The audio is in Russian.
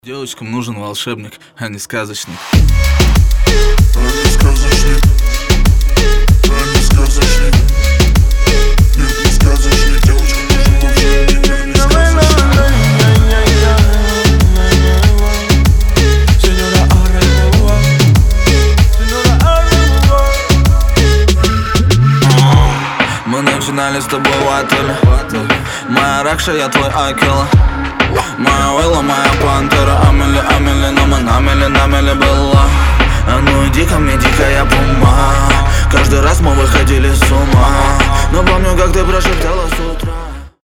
Девочкам нужен волшебник, а не сказочник. Мы начинали с тобой в отеле. Моя Ракша, я твой Акела. Моя Уилла, моя Пантера. Амели, но мы намели была. А ну иди ко мне, дикая пума. Каждый раз мы выходили с ума. Но помню, как ты прошептала